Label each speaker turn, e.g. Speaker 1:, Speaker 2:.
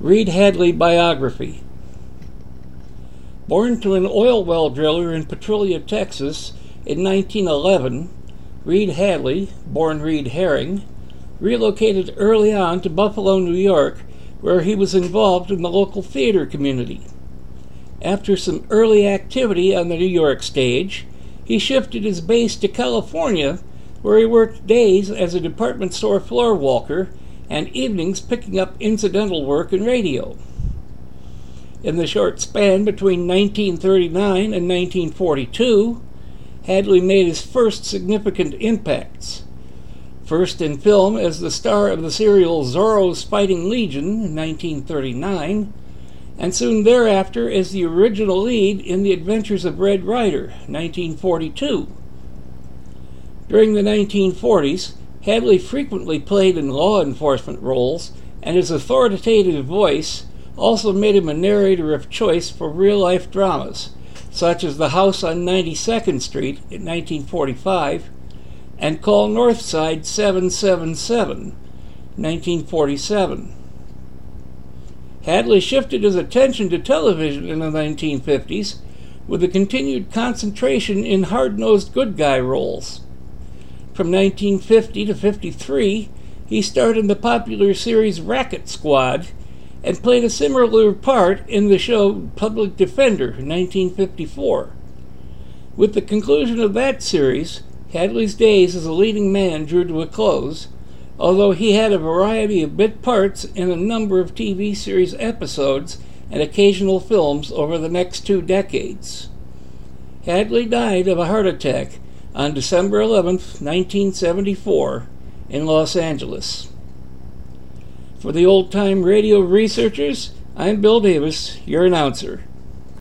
Speaker 1: Reed Hadley biography. Born to an oil well driller in Petulia, Texas in 1911, Reed Hadley, born Reed Herring, relocated early on to Buffalo, New York, where he was involved in the local theater community. After some early activity on the New York stage, he shifted his base to California, where he worked days as a department store floor walker and evenings picking up incidental work in radio. In the short span between 1939 and 1942, Hadley made his first significant impacts. First in film as the star of the serial Zorro's Fighting Legion in 1939, and soon thereafter as the original lead in The Adventures of Red Ryder, 1942. During the 1940s, Hadley frequently played in law enforcement roles, and his authoritative voice also made him a narrator of choice for real-life dramas, such as The House on 92nd Street in 1945 and Call Northside 777, 1947. Hadley shifted his attention to television in the 1950s with a continued concentration in hard-nosed good guy roles. From 1950 to 53, he starred in the popular series Racket Squad and played a similar part in the show Public Defender in 1954. With the conclusion of that series, Hadley's days as a leading man drew to a close, although he had a variety of bit parts in a number of TV series episodes and occasional films over the next 2 decades. Hadley died of a heart attack on December 11, 1974, in Los Angeles. For the Old Time Radio researchers, I'm Bill Davis, your announcer.